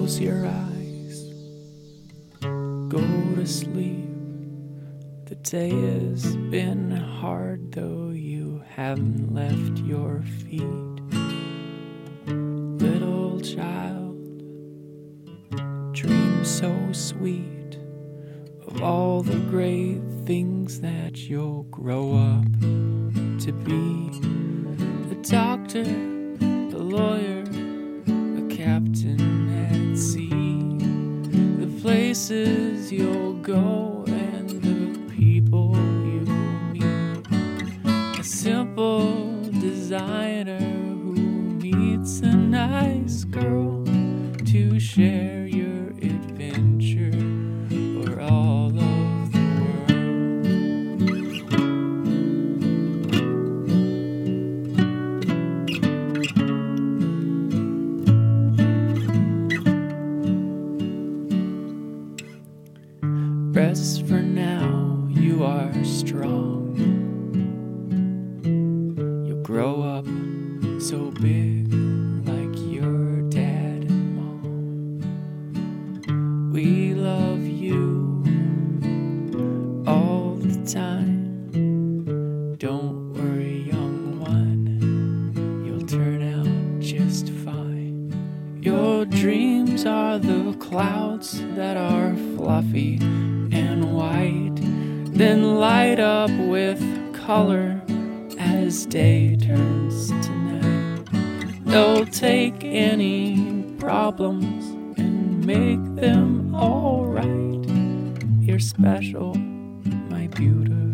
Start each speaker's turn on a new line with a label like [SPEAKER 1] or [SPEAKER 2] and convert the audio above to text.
[SPEAKER 1] Close your eyes, go to sleep. The day has been hard, though you haven't left your feet. Little child, dream so sweet of all the great things that you'll grow up to be. The doctor, the lawyer, the captain at sea. The places you'll go and the people you'll meet. A simple designer who meets a nice girl to share your adventure for all of the world. Rest for now, you are strong. You'll grow up so big like your dad and mom. We love you all the time. Don't worry, young one, you'll turn out just fine. Your dreams are the clouds that are fluffy and white, then light up with color as day turns to night. They'll take any problems and make them all right. You're special, my beautiful